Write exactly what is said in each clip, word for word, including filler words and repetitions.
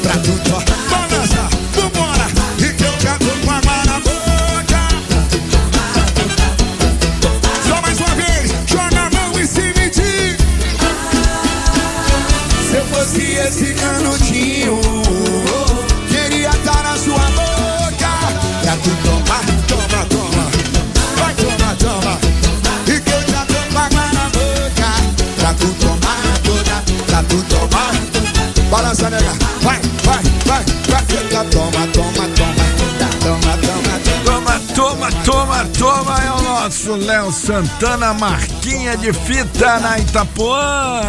pra tu tomar. Balança, vambora, e que eu já tô com água na boca. Só mais uma vez, joga a mão e se medir. Se eu fosse esse canudinho, queria estar na sua boca. Pra tu tomar, toma, toma. Vai, toma, toma. E que eu já tô com água na boca. Pra tu tomar toda, pra tu tomar. Balança, nega. Vai, vai, vai, vai. Fica, toma, toma, toma. Toma, toma, toma. Toma, toma, toma. É o nosso Léo Santana, marquinha de fita na Itapuã.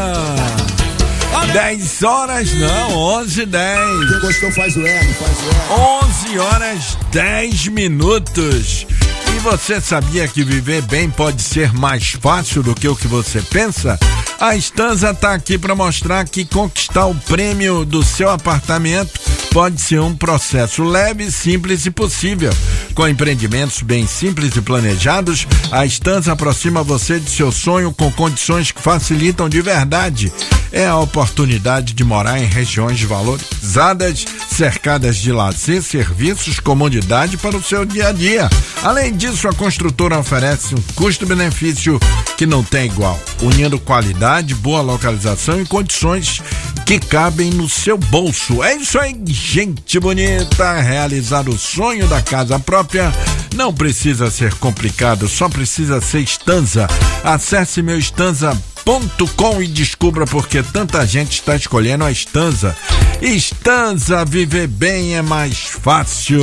dez horas, não, onze e dez. Quem gostou faz o R, faz o R. onze horas, dez minutos. E você sabia que viver bem pode ser mais fácil do que o que você pensa? A Stanza tá aqui para mostrar que conquistar o prêmio do seu apartamento pode ser um processo leve, simples e possível. Com empreendimentos bem simples e planejados, a Stanza aproxima você de seu sonho com condições que facilitam de verdade. É a oportunidade de morar em regiões valorizadas, cercadas de lazer, serviços, comodidade para o seu dia a dia. Além disso, a construtora oferece um custo-benefício que não tem igual, unindo qualidade, boa localização e condições que cabem no seu bolso. É isso aí, gente bonita. Realizar o sonho da casa própria não precisa ser complicado, só precisa ser Stanza. Acesse meu Stanza ponto com e descubra por que tanta gente está escolhendo a Stanza. Stanza, viver bem é mais fácil.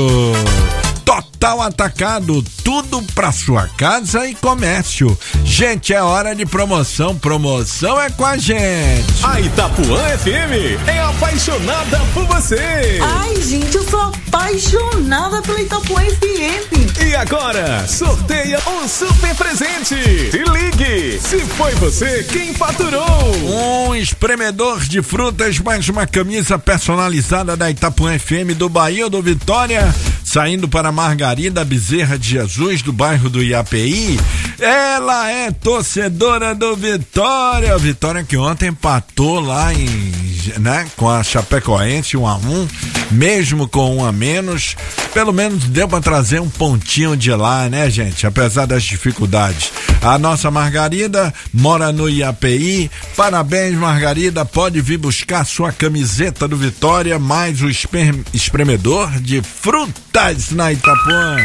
Total Atacado, tudo pra sua casa e comércio. Gente, é hora de promoção. Promoção é com a gente. A Itapuã F M é apaixonada por você. Ai, gente, eu sou apaixonada pela Itapuã F M. E agora, sorteia um super presente. Se ligue, se foi você quem faturou. Um espremedor de frutas, mais uma camisa personalizada da Itapuã F M do Bahia do Vitória, saindo para Margarida Bezerra de Jesus, do bairro do I A P I. Ela é torcedora do Vitória. Vitória que ontem empatou lá em, né, com a Chapecoense um a um, mesmo com um a menos. Pelo menos deu para trazer um pontinho de lá, né, gente? Apesar das dificuldades. A nossa Margarida mora no I A P I. Parabéns, Margarida. Pode vir buscar sua camiseta do Vitória, mais o espremedor de frutas na Itapuã.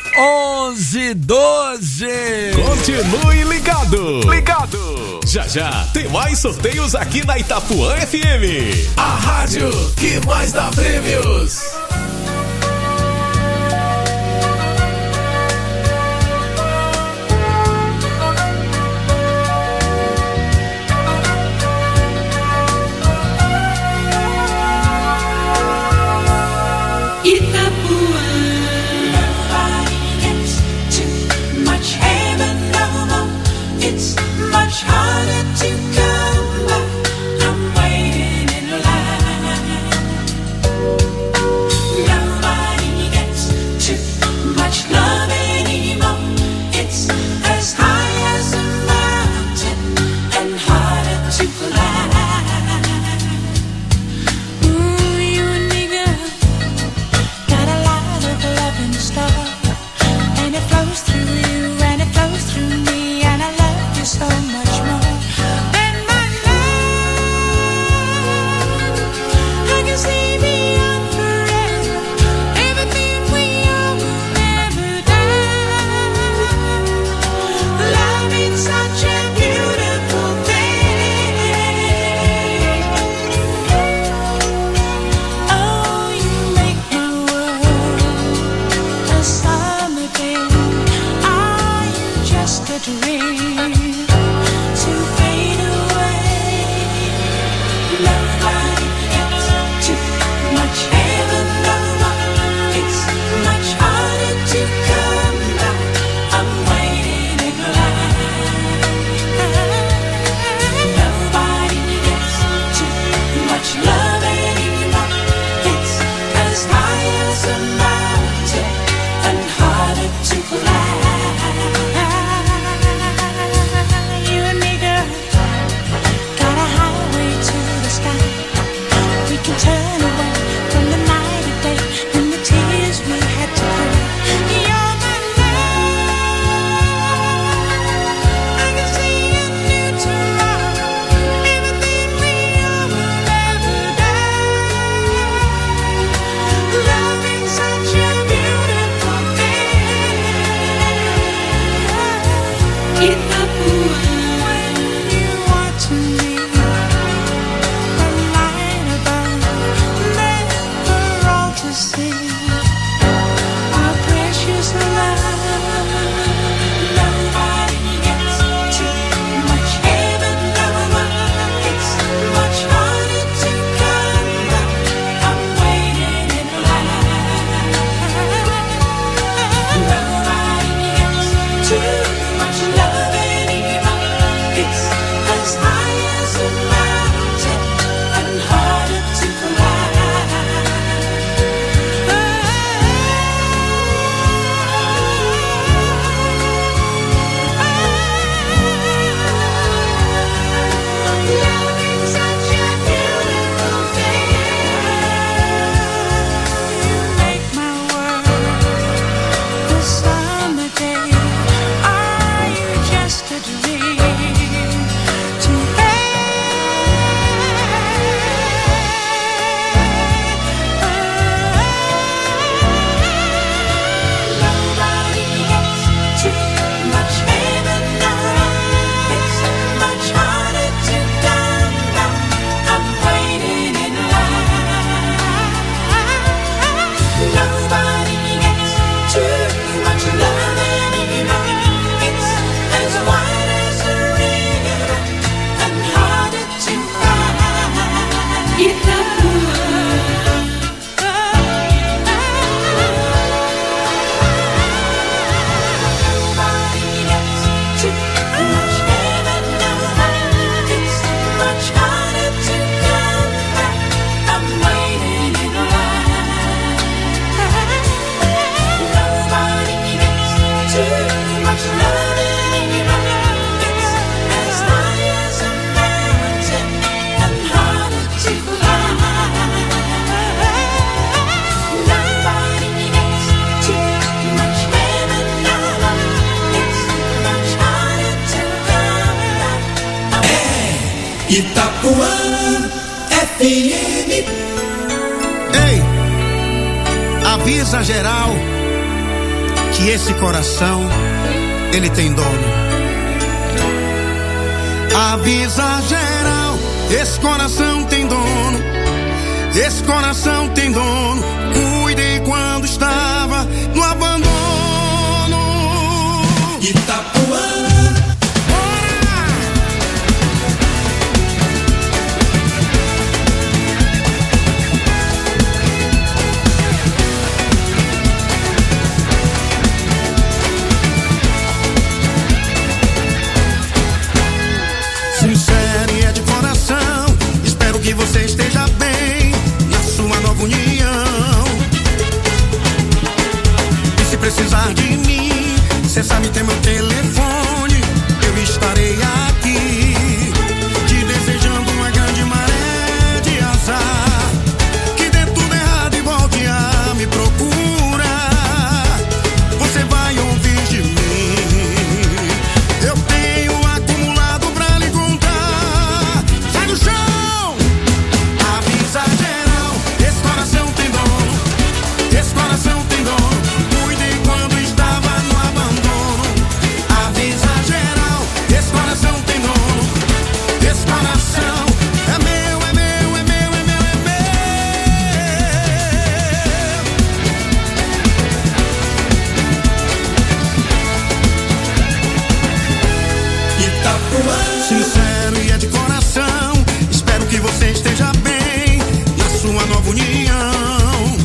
onze e doze. Continue ligado. Ligado. Já já tem mais sorteios aqui na Itapuã F M. A rádio que mais dá prêmios. Itapuã F M. Ei, avisa geral que esse coração, ele tem dono. Avisa geral, esse coração tem dono. Esse coração tem dono. Cuidei quando estava no abandono. Itapuã. Sincero e é de coração, espero que você esteja bem na sua nova união. E se precisar de mim, cê sabe ter meu telefone, eu estarei aqui, te desejando uma grande maré de azar, que dê tudo errado e volte a me procurar. Você vai ouvir de mim, eu tenho acumulado pra lhe contar. Sai do chão! Avisa geral, esse coração tem dono. Esse coração tem dono. Cuidei quando estava no abandono. Avisa geral, esse coração tem dono. Esse coração é meu, é meu, é meu, é meu, é meu. Itapuã. Sincero e é de coração, espero que você esteja bem na sua nova união.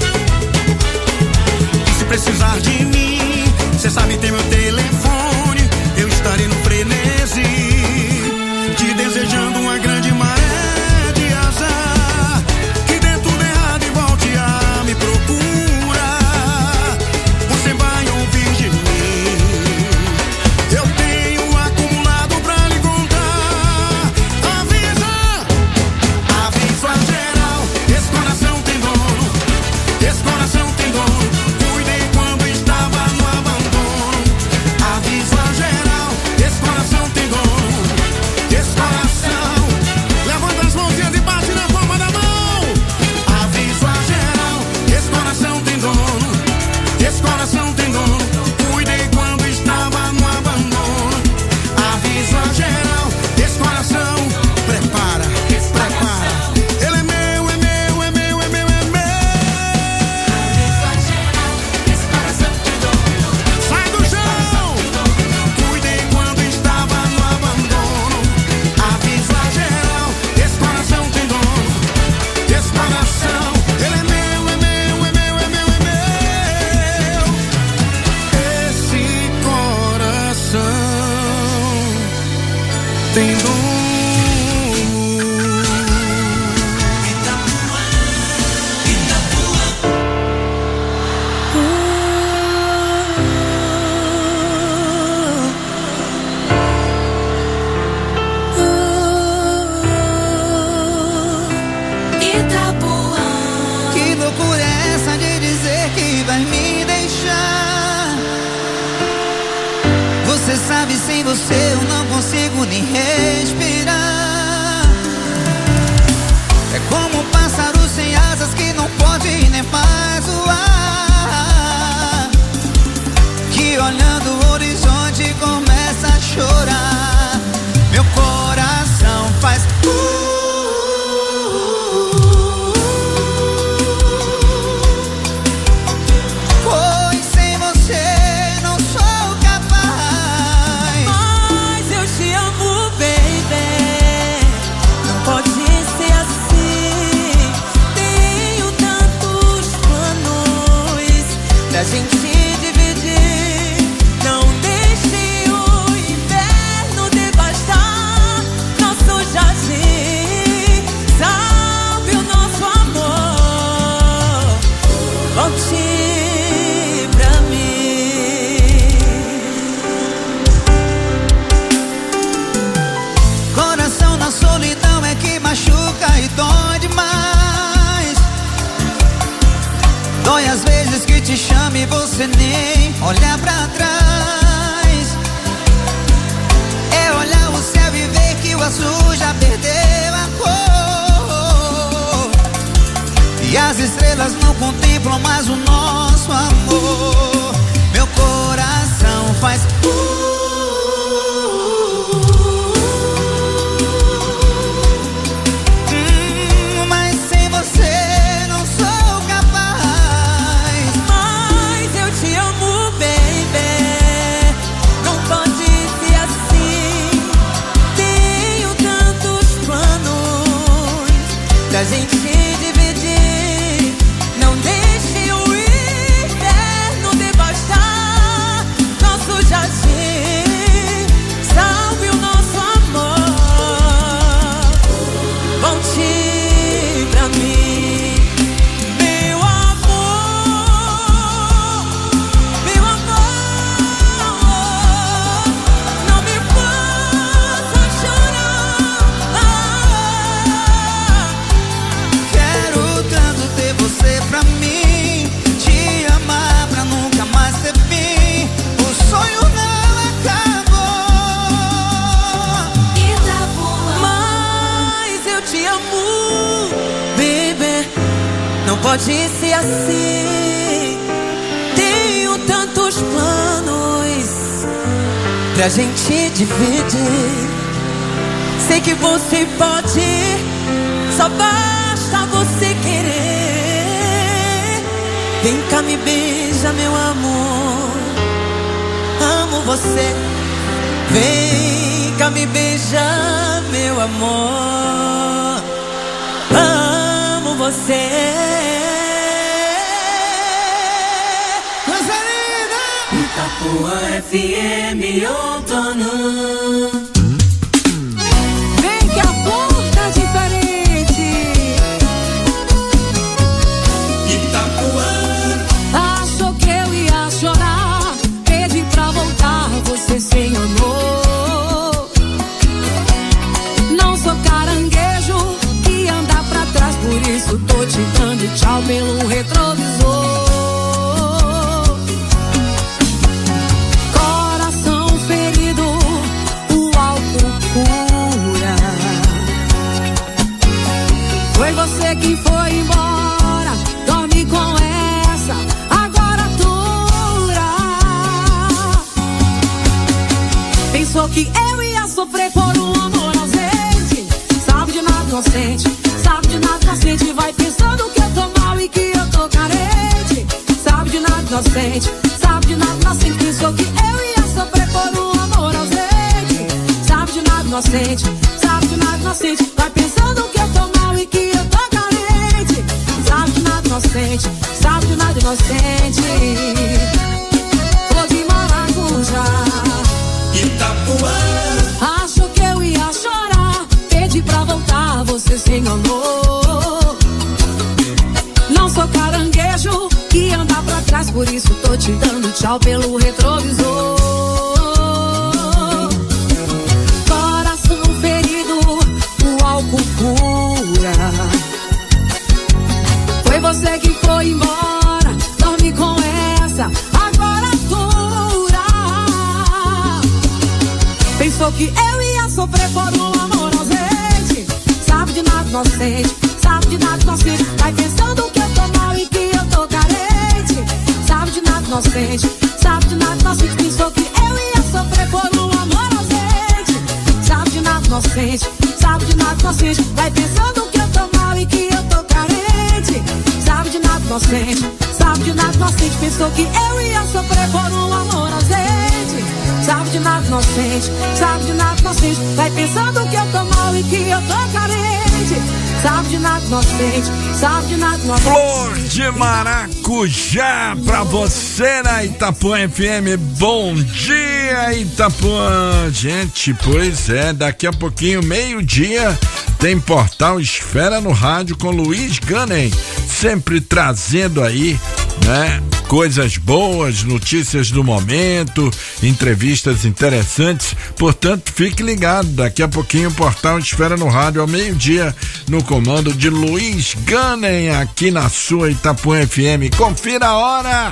E se precisar de mim, cê sabe ter meu telefone, eu estarei no frenesi, te desejando uma grande maré de azar, que dê tudo errado e volte a me procurar. Você vai ouvir de mim, eu tenho acumulado pra lhe contar. Avisa, avisa geral, esse coração tem dono. Esse coração tem dono. Cuidei quando estava no abandono. Avisa geral, esse coração tem dono. Esse coração, levanta as mãozinhas e bate na palma da mão. Avisa geral, esse coração tem dono. Esse coração tem dono. Cuidei quando estava no abandono. Avisa geral, esse coração, prepara, prepara. Ele é meu, é meu, é meu, é meu, é meu. Sai do chão! Cuidei quando estava no abandono. Avisa geral, esse coração tem dono. Esse coração, ele é meu, é meu, é meu, é meu, é meu. Esse coração tem dono. Que loucura é essa de dizer que vai me deixar? Você sabe, sem você eu não consigo nem respirar. É como um pássaro sem asas que não pode nem mais voar, que olhando o horizonte começa a chorar. Meu coração faz uh, pois sem você não sou capaz. Mas eu te amo, baby. Não pode ser assim. Tenho tantos planos pra gente dividir. Não deixe o inverno devastar nosso jardim. Salve o nosso amor. Volte pra mim. Coração na solidão é que machuca e dói demais. Dói às vezes que te chama e você nem olha pra trás. É olhar o céu e ver que o azul já perdeu a cor, e as estrelas não contemplam mais o nosso amor. Meu coração faz uh, a gente dividir, não deixe o inverno devastar nosso jardim, salve o nosso amor, volte pra mim, meu amor, meu amor, não me faça chorar. Você pra mim, te amar pra nunca mais ter fim. O sonho não acabou. Mas eu te amo, baby. Não pode ser assim. Tenho tantos planos pra gente dividir. Sei que você pode, só basta você querer. Vem cá, me beija, meu amor. Amo você. Vem cá, me beija, meu amor. Amo você. Coisa linda! Itapuã F M outono. Vem que a flor tá diferente. Itapuã. Achou que eu ia chorar, pedi pra voltar, você sem amor. Não sou caranguejo que anda pra trás, por isso tô te dando tchau pelo retrovisor. Coração ferido, o álcool cura. Foi você que foi embora, dorme com essa, agora dura. Pensou que eu ia sofrer por um amor ausente. Sabe de nada inocente, sabe de nada inocente. Vai pensando que eu tô mal e que eu tô carente. Sabe de nada inocente, sabe de nada inocente. Pensou que eu ia sofrer por um amor ausente. Sabe de nada inocente, sabe de nada inocente. Vai pensando que eu tô mal e que eu tô carente. Sabe de nada inocente, sabe de nada inocente. Flor de maracujá. Itapuã. Achou que eu ia chorar, pedi pra voltar, você sem amor. Não sou caranguejo que anda pra trás, por isso tô te dando tchau pelo retrovisor. Coração ferido, o álcool cura. Foi você que foi embora, dorme com essa, agora dura. Pensou que eu ia sofrer por um amor ausente. Sabe de nada inocente, sabe de nada inocente. Vai pensando que eu tô mal e que eu tô carente. Sabe de nada inocente, sabe de nada inocente. Pensou que eu ia sofrer por um amor ausente. Sabe de nada inocente, sabe de nada inocente. Vai pensando que eu tô mal e que eu tô carente. Sabe de nada inocente, sabe de nada inocente. Pensou que eu ia sofrer por um amor ausente. Sabe de nada inocente, sabe de nada inocente. Vai pensando que eu tô mal e que eu tô carente. Sabe de nada inocente, sabe de nada inocente. Flor de maracujá pra você na Itapuã F M. Bom dia, Itapuã. Gente, pois é, daqui a pouquinho, meio-dia, tem Portal Esfera no Rádio com Luiz Gunning, sempre trazendo aí, né, coisas boas, notícias do momento, entrevistas interessantes. Portanto, fique ligado, daqui a pouquinho Portal Esfera no Rádio ao meio-dia, no comando de Luiz Gunning, aqui na sua Itapuã F M. Confira a hora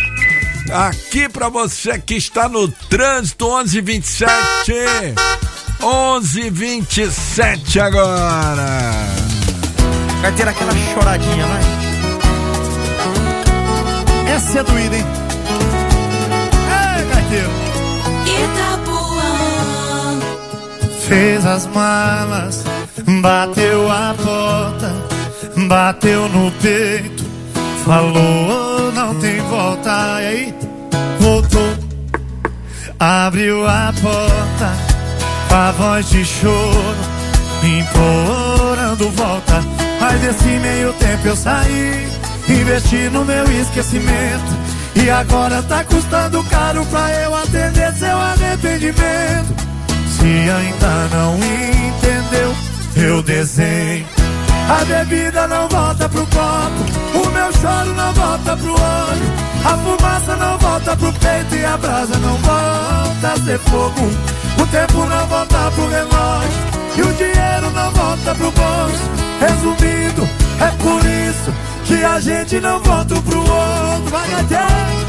aqui pra você que está no trânsito. Onze e vinte e sete. onze e vinte e sete agora. Vai ter aquela choradinha, vai. Essa é doída, hein? Ei, gaiteiro. Itapuã. Fez as malas, bateu a porta, bateu no peito, falou não tem volta. E aí, voltou, abriu a porta, com a voz de choro, implorando volta. Mas desse meio tempo eu saí, investi no meu esquecimento, e agora tá custando caro pra eu atender seu arrependimento. Se ainda não entendeu, eu desenho. A bebida não volta pro copo, o meu choro não volta pro olho, a fumaça não volta pro peito e a brasa não volta a ser fogo. O tempo não volta pro relógio e o dinheiro não volta pro bolso. Resumindo, é por isso que a gente não volta pro outro. Vai, gaiteiro!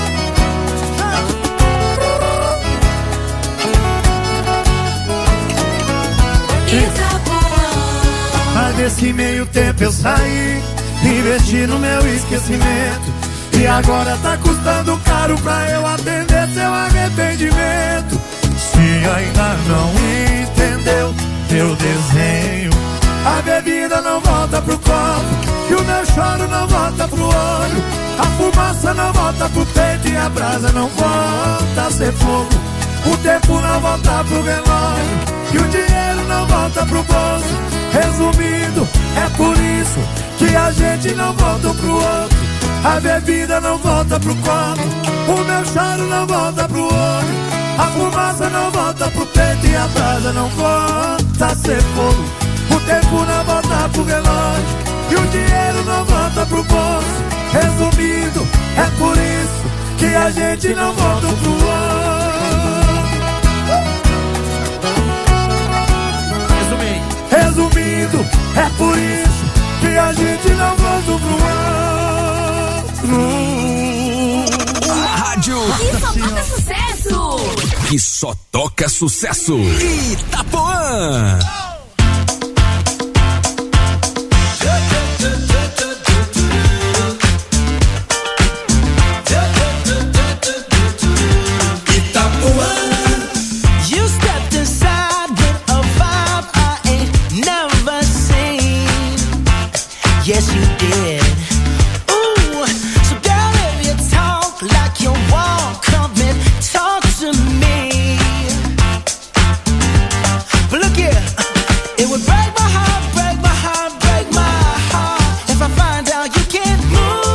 Mas desse meio tempo eu saí, investi no meu esquecimento, e agora tá custando caro pra eu atender seu arrependimento. Se ainda não entendeu, eu desenho. A bebida não volta pro copo, e o meu choro não volta pro olho, a fumaça não volta pro peito e a brasa não volta a ser fogo. O tempo não volta pro relógio e o dinheiro não volta pro bolso. Resumindo, é por isso que a gente não volta pro outro. A bebida não volta pro copo, o meu choro não volta pro olho, a fumaça não volta pro peito e a brasa não volta a ser fogo. O tempo não volta pro relógio e o dinheiro não volta pro bolso. Resumindo, é por isso que a gente não volta pro outro. Resumindo, é por isso que a gente não volta pro outro. A rádio Que só toca sucesso. que só toca sucesso. Itapuã. Yes, you did. Ooh, so girl, if you talk like you walk, come and talk to me. But look here, it would break my heart, break my heart, break my heart if I find out you can't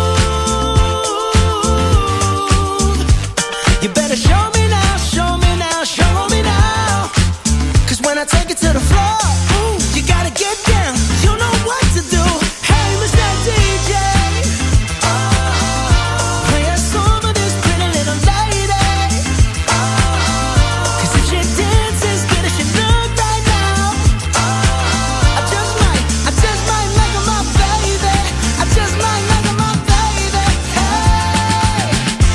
move. You better show me now, show me now, show me now. Cause when I take it to the floor, ooh, you gotta get down. You know what to do. D J, oh, play a song for this pretty little lady. Oh, cause if she dances good as she look right now, oh, I just might, I just might make her my baby. I just might make her my baby. Hey,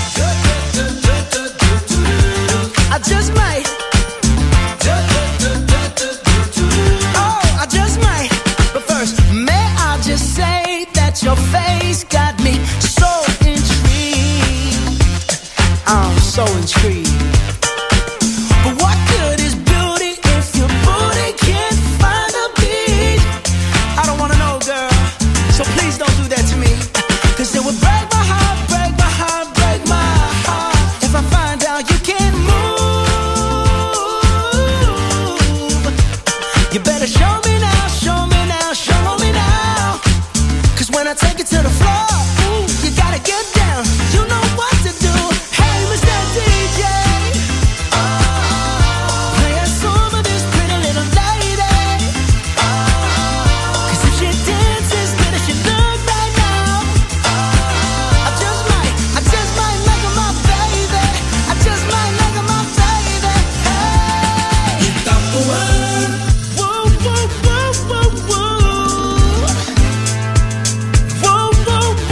I just might. Oh, I just might. But first, may I just say that your face got me so intrigued. I'm so intrigued. But what good is beauty if your booty can't find a beat? I don't wanna know, girl, so please don't do that to me. Cause it would break my heart, break my heart, break my heart if I find out you can't move. You better show me now, show me now, show me now. Cause when I take it to the floor, ooh, you gotta get down. You know what to do. Hey, Mister D J, oh, play a song for this pretty little lady. Oh, cause if she dances good as she look right now, oh, I just might, I just might make her my baby. I just might make her my baby. Hey, Itapuã. Whoa, whoa, whoa, whoa, whoa. Whoa, whoa,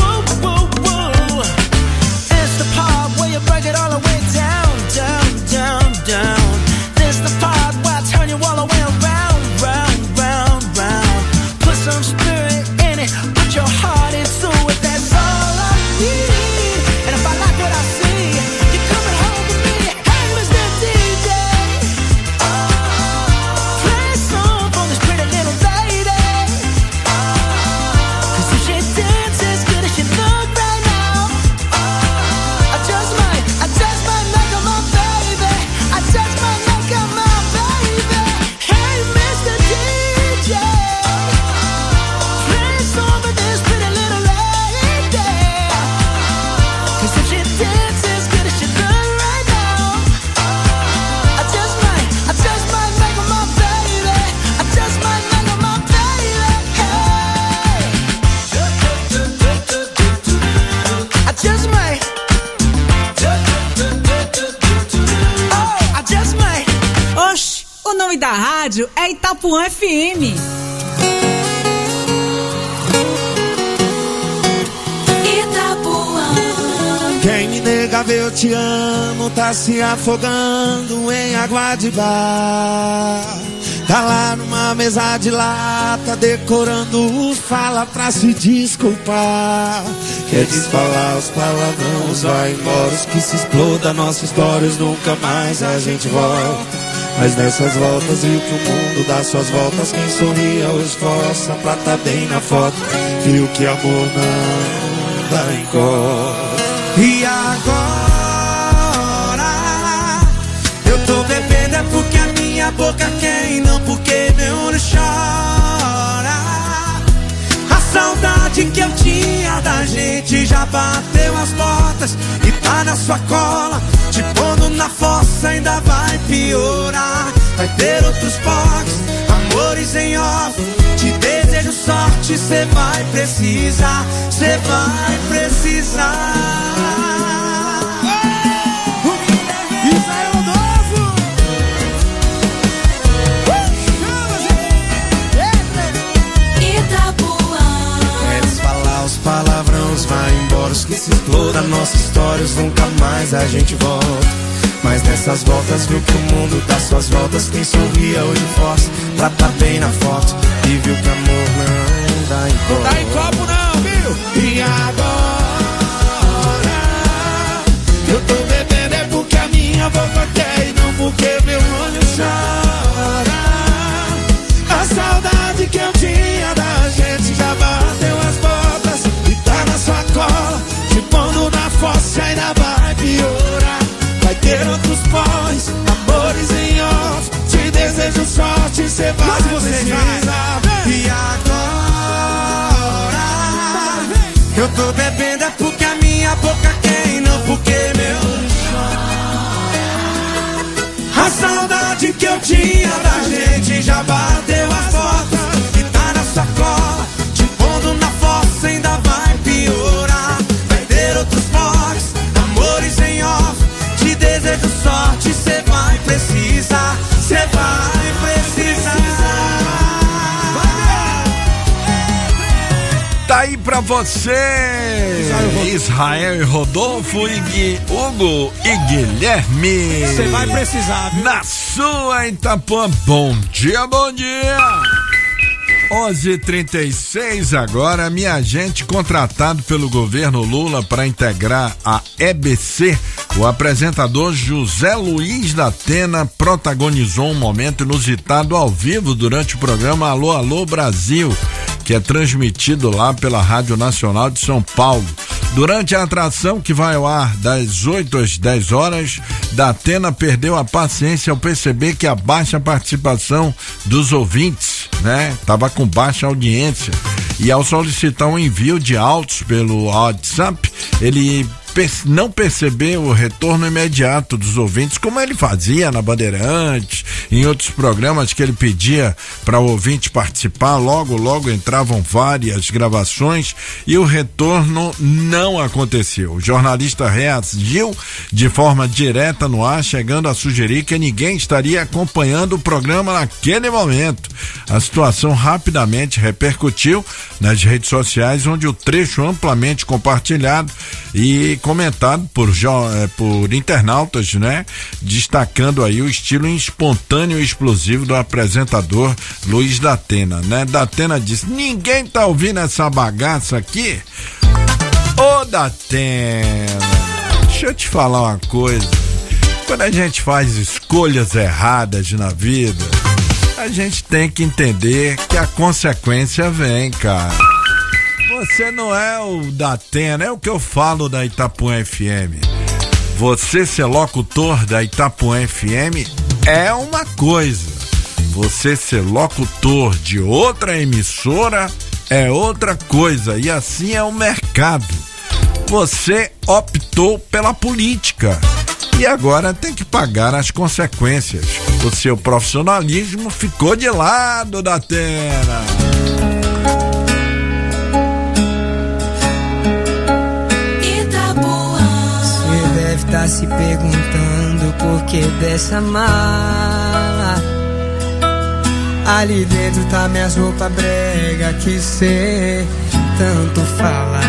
da rádio é Itapuã F M. Quem me nega ver eu te amo, tá se afogando em água de bar. Tá lá numa mesa de lata, decorando fala pra se desculpar. Quer desfalar os palavrões, vai embora, os que se exploda nossa história, nunca mais a gente volta. Mas nessas voltas viu que o mundo dá suas voltas, quem sorria ou esforça pra tá bem na foto, viu que amor não dá encosta. E agora eu tô bebendo é porque a minha boca quer e não porque meu olho chora. A saudade que eu tinha da gente já bateu as portas e tá na sua cola, te pondo na fossa, ainda vai piorar. Vai ter outros pocs, amores em off, te desejo sorte, cê vai precisar, cê vai precisar. Palavrões, vai embora, os que se exploram nossas histórias, nunca mais a gente volta. Mas nessas voltas viu que o mundo dá suas voltas, quem sorria hoje força pra tá bem na foto, e viu que amor não dá em copo. Não dá em copo não, viu? E agora eu tô bebendo é porque a minha boca quer e não porque meu olho chora. A saudade que eu tinha da gente já bateu as portas e tá na sua cola, te pondo na fossa, ainda vai piorar. Vai ter outros pós, amores em off, te desejo sorte, cê vai precisar. E agora eu tô bebendo é porque a minha boca quer e não porque meu chora. A saudade que eu tinha da gente já bateu as portas e tá na sua cola, te pondo na fossa, ainda vai piorar. Vai ter outros pocs, amores em off, te desejo sorte, cê vai precisar, cê vai precisar. Tá aí pra você, Israel e Rodolfo, e Gui, Hugo e Guilherme. Você vai precisar, viu? Na sua Itapuã. Bom dia, bom dia. onze e trinta e seis agora. Minha gente, contratado pelo governo Lula para integrar a E B C, o apresentador José Luiz da Atena protagonizou um momento inusitado ao vivo durante o programa Alô, Alô Brasil, que é transmitido lá pela Rádio Nacional de São Paulo. Durante a atração, que vai ao ar das oito às dez horas, da Atena perdeu a paciência ao perceber que a baixa participação dos ouvintes, né? Tava com baixa audiência. E ao solicitar um envio de áudios pelo WhatsApp, ele não percebeu o retorno imediato dos ouvintes, como ele fazia na Bandeirantes, em outros programas que ele pedia para o ouvinte participar. Logo, logo entravam várias gravações e o retorno não aconteceu. O jornalista reagiu de forma direta no ar, chegando a sugerir que ninguém estaria acompanhando o programa naquele momento. A situação rapidamente repercutiu nas redes sociais, onde o trecho amplamente compartilhado e comentado por, por internautas, né? Destacando aí o estilo espontâneo e explosivo do apresentador Luiz da Atena, né? Da Atena disse: ninguém tá ouvindo essa bagaça aqui? Ô da Atena, deixa eu te falar uma coisa. Quando a gente faz escolhas erradas na vida, a gente tem que entender que a consequência vem, cara. Você não é o da Atena, é o que eu falo da Itapuã F M. Você ser locutor da Itapuã F M é uma coisa. Você ser locutor de outra emissora é outra coisa. E assim é o mercado. Você optou pela política e agora tem que pagar as consequências. O seu profissionalismo ficou de lado, da Atena. Tá se perguntando por que dessa mala. Ali dentro tá minhas roupas brega que cê tanto fala.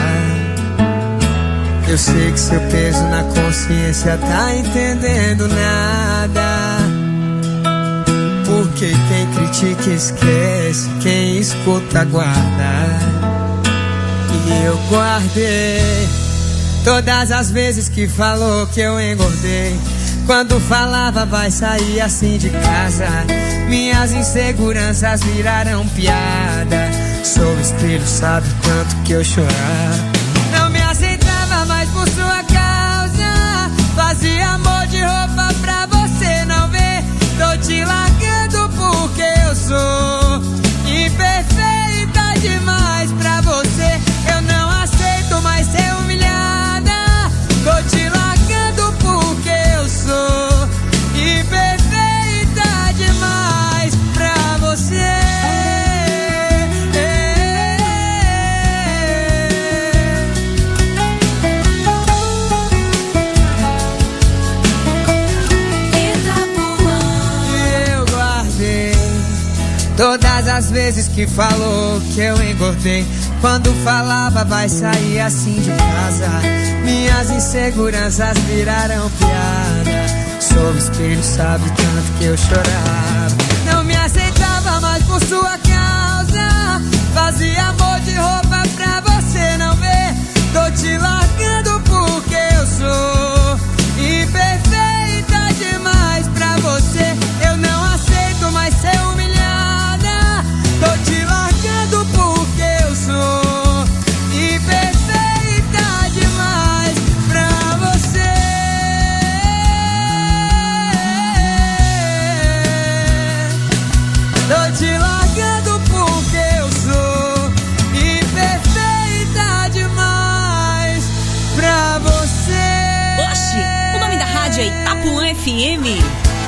Eu sei que seu peso na consciência tá entendendo nada. Porque quem critica esquece, quem escuta guarda. E eu guardei todas as vezes que falou que eu engordei. Quando falava vai sair assim de casa, minhas inseguranças viraram piada. Sou espelho, sabe tanto que eu chorava. Não me aceitava mais por sua causa. Fazia amor de roupa pra você não ver. Tô te largando porque eu sou imperfeita demais pra você. Eu não aceito mais ser humilhada. Tô te largando porque eu sou imperfeita demais pra você. Todas as vezes que falou que eu engordei. Quando falava vai sair assim de casa, minhas inseguranças viraram piada. Sou espelho, sabe tanto que eu chorava. Não me aceitava mais por sua causa. Fazia amor de roupa pra você não ver. Tô te largando porque eu sou imperfeita demais pra você. Eu não aceito mais ser humilhada. Tô te largando porque eu sou imperfeita demais pra você. Tô te largando porque eu sou imperfeita demais pra você. Oxi, o nome da rádio é Itapuã F M.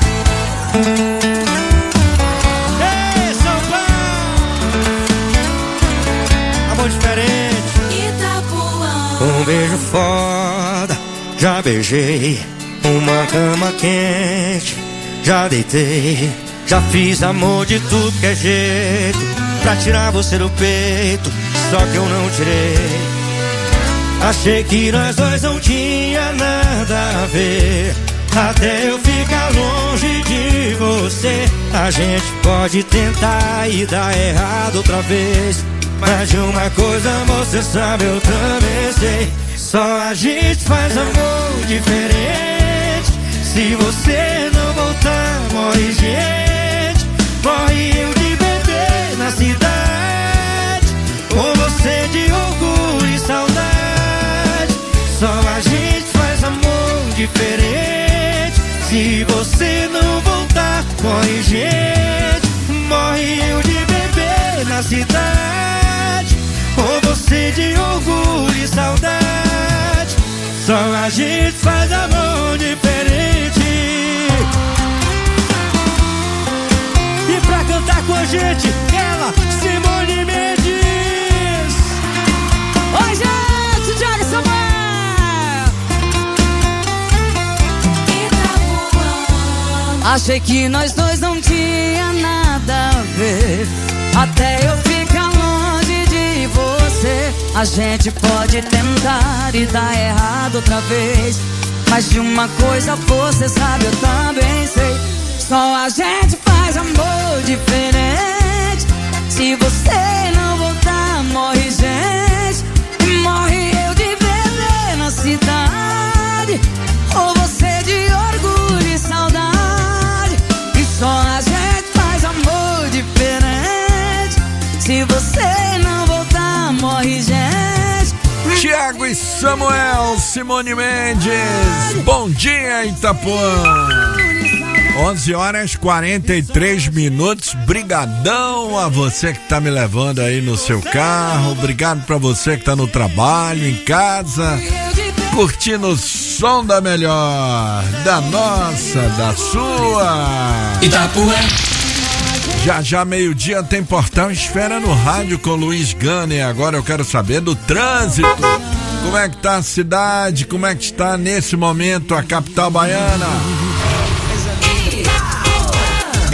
Diferente. Um beijo foda, já beijei. Uma cama quente, já deitei. Já fiz amor de tudo que é jeito pra tirar você do peito, só que eu não tirei. Achei que nós dois não tinha nada a ver, até eu ficar longe de você. A gente pode tentar e dar errado outra vez, mas de uma coisa você sabe, eu também sei. Só a gente faz amor diferente. Se você não voltar, morre gente. Morre eu de bebê na cidade, ou você de orgulho e saudade. Só a gente faz amor diferente. Se você não voltar, morre gente. Morre eu de bebê na cidade, ou você de orgulho e saudade. Só a gente faz amor diferente. E pra cantar com a gente, ela, Simone Mendes. Oi, gente, Diogo Samuel. Achei que nós dois não tinha nada a ver, até eu ficar longe de você. A gente pode tentar e dar errado outra vez, mas de uma coisa você sabe, eu também sei. Só a gente faz amor diferente. Se você não voltar, morre gente. E morre eu de bebê na cidade, ou você de orgulho e saudade. E só a gente faz amor diferente. Se você não voltar, morre gente. Tiago e Samuel, Simone Mendes. Bom dia, Itapuã. onze horas e quarenta e três minutos. Brigadão a você que tá me levando aí no seu carro. Obrigado pra você que tá no trabalho, em casa, curtindo o som da melhor, da nossa, da sua. Itapuã. Já já meio-dia tem Portal Esfera no rádio com Luiz Gane. Agora eu quero saber do trânsito. Como é que tá a cidade? Como é que está nesse momento a capital baiana? Itapuã.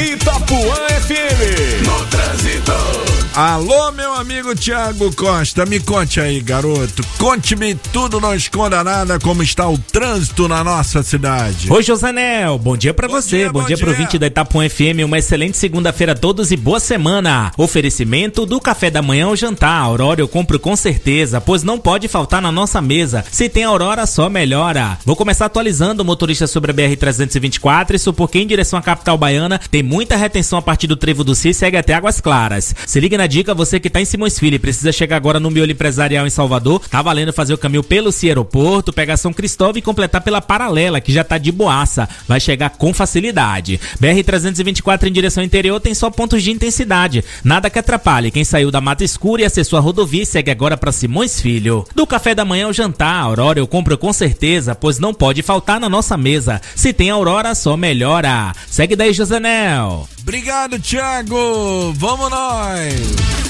Itapuã F M. No trânsito. Alô, meu amigo Tiago Costa, me conte aí, garoto. Conte-me tudo, não esconda nada, como está o trânsito na nossa cidade. Oi, Josanel, bom dia pra Bom você, dia, bom, bom dia, dia. pro vinte da Itapuã F M, uma excelente segunda-feira a todos e boa semana. Oferecimento do café da manhã ao jantar, Aurora eu compro com certeza, pois não pode faltar na nossa mesa. Se tem Aurora, só melhora. Vou começar atualizando o motorista sobre a B R trezentos e vinte e quatro, isso porque em direção à capital baiana tem muita retenção a partir do Trevo do Cis, segue até Águas Claras. Se liga na dica, você que tá em Simões Filho e precisa chegar agora no Miolo Empresarial em Salvador, tá valendo fazer o caminho pelo Cia Aeroporto, pegar São Cristóvão e completar pela Paralela, que já tá de boaça, vai chegar com facilidade. B R trezentos e vinte e quatro em direção interior tem só pontos de intensidade, nada que atrapalhe quem saiu da Mata Escura e acessou a rodovia e segue agora pra Simões Filho. Do café da manhã ao jantar, Aurora eu compro com certeza, pois não pode faltar na nossa mesa. Se tem Aurora, só melhora. Segue daí, Josanel. Obrigado, Thiago. Vamos nós.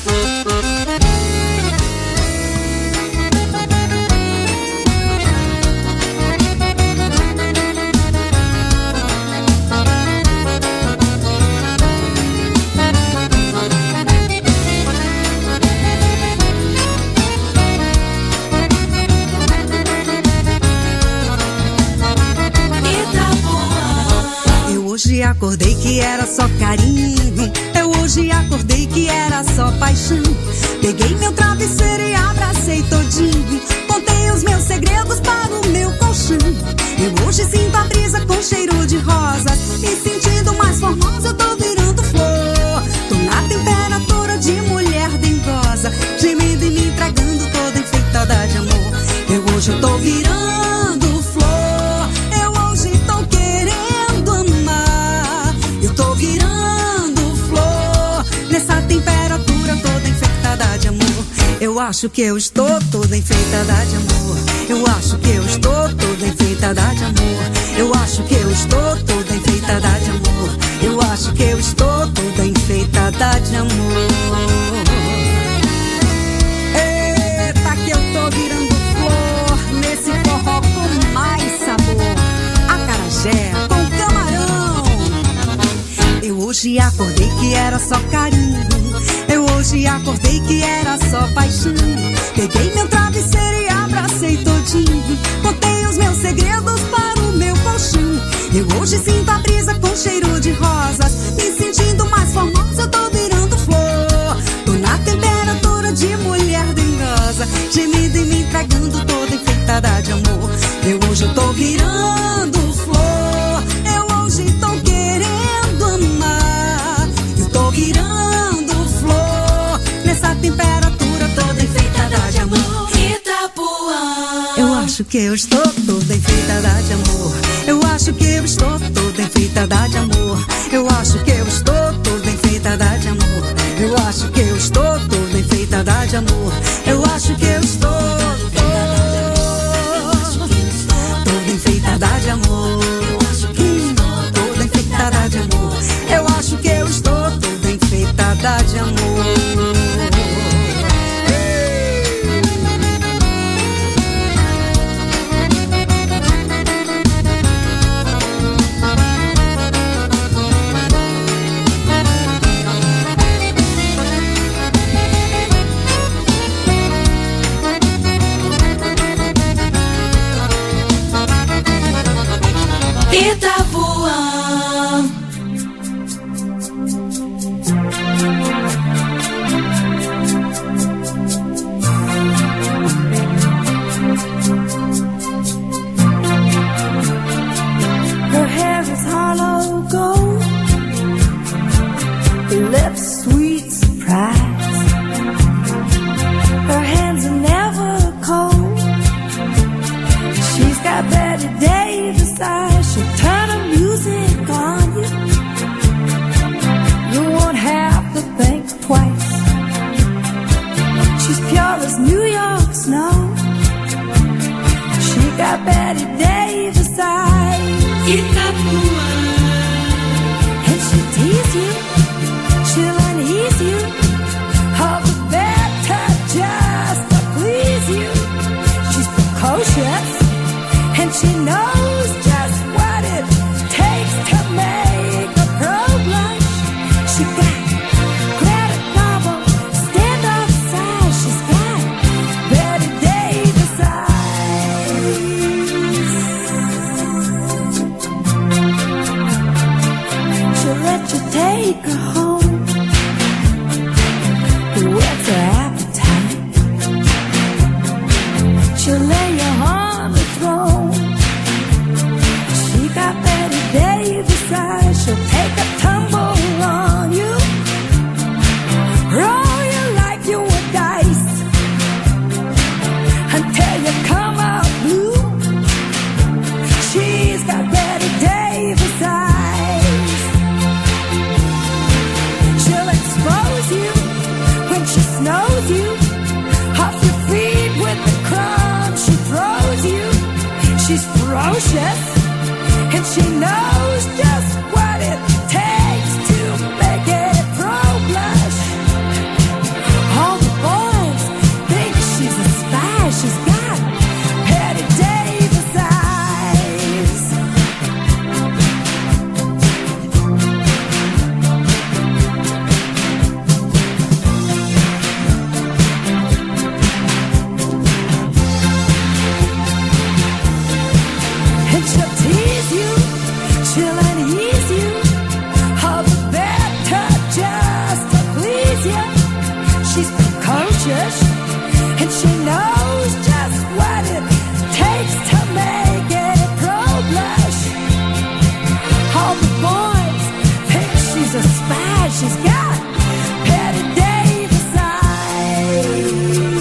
Hoje acordei que era só carinho. Eu hoje acordei que era só paixão. Peguei meu travesseiro e abracei todinho. Contei os meus segredos para o meu colchão. Eu hoje sinto a brisa com cheiro de rosas. Me sentindo mais formosa, eu tô virando flor. Tô na temperatura de mulher dengosa, gemendo e me entregando toda enfeitada de amor. Eu hoje eu tô virando flor. Eu hoje tô querendo amar. Eu tô virando flor. Nessa temperatura toda enfeitada de amor. Eu acho que eu estou toda enfeitada de amor. Eu acho que eu estou toda enfeitada de amor. Eu acho que eu estou toda enfeitada de amor. Eu acho que eu estou toda enfeitada de amor. Eita, que eu tô virando flor nesse forró com mais sabor. Acarajé com camarão. Eu hoje acordei que era só carinho. Eu hoje acordei que era só paixão. Peguei meu travesseiro e abracei todinho. Contei os meus segredos para o meu colchão. Eu hoje sinto a brisa com cheiro de rosas. Me sentindo mais formosa, eu tô virando flor. Tô na temperatura de mulher dengosa, gemida e me entregando toda enfeitada de amor. Eu hoje eu tô virando flor. Eu hoje tô querendo amar. Eu tô virando flor. Nessa temperatura toda enfeitada de amor. Itapuã. Eu acho que eu estou toda enfeitada de amor. Eu acho que eu estou toda enfeitada de amor. Eu acho que eu estou toda enfeitada de amor. Eu acho que eu estou toda enfeitada de amor. Eu acho que eu estou toda enfeitada de amor. Toda enfeitada de amor. Eu acho que eu estou toda enfeitada de amor. Itapuã. Her hair is hollow gold, her lips sweet surprise. Her hands are never cold. She's got Betty Davis eyes. She'll turn the music on you. You won't have to think twice. She's pure as New York snow. She got Betty Davis eyes. Itapuã. And she'll tease you, she'll unease you, all the better just to please you. She's precocious, and she knows just what it takes to make a pro blush. she'll lay you on the throne. She got Betty Davis eyes, she'll take a tumble on you, roll you like you were dice until you come out blue. She's got Betty Davis eyes. She'll expose you when she snows you off your feet with the crumbs she throws you. She's ferocious and she knows just what it takes to make it pro blush. All the boys think she's a spy. She's got Betty Davis eyes. And she'll tease you, she'll unease you, all the better just to please you. She's precocious, and she knows just what it takes to make it pro blush. All the boys think she's a spy. She's got Betty Davis eyes.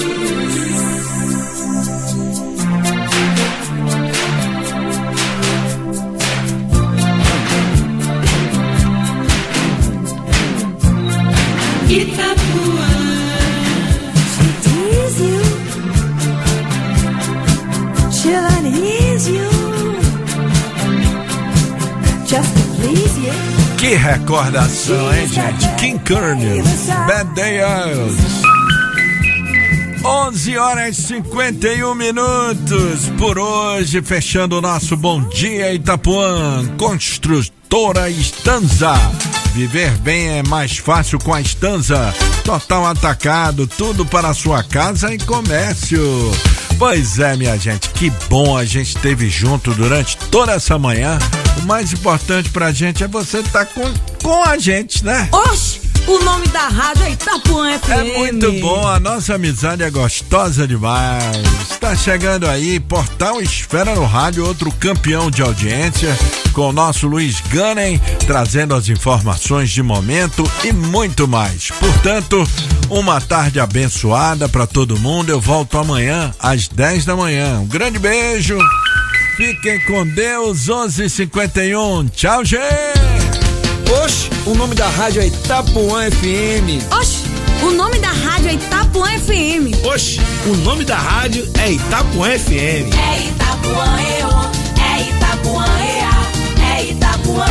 Itapuã. She'll tease you, she'll unease you, just to please you. Que recordação, hein, gente? King Kernel, Bad Day Girls. onze horas e cinquenta e um minutos por hoje, fechando o nosso Bom Dia Itapuã. Construtora Estanza. Viver bem é mais fácil com a Estanza. Total atacado, tudo para a sua casa e comércio. Pois é, minha gente, que bom a gente esteve junto durante toda essa manhã. O mais importante pra gente é você estar com, com a gente, né? Oxe, o nome da rádio é Itapuã F M. É muito bom, a nossa amizade é gostosa demais. Está chegando aí Portal Esfera no Rádio, outro campeão de audiência, com o nosso Luiz Gunning, trazendo as informações de momento e muito mais. Portanto, uma tarde abençoada para todo mundo. Eu volto amanhã às dez da manhã. Um grande beijo, fiquem com Deus. Onze e cinquenta e um. Tchau, gente. Oxe, o nome da rádio é Itapuã F M. Oxe, o nome da rádio é Itapuã F M. Oxe, o nome da rádio é Itapuã F M. É Itapuã E O, é Itapuã E A, é Itapuã.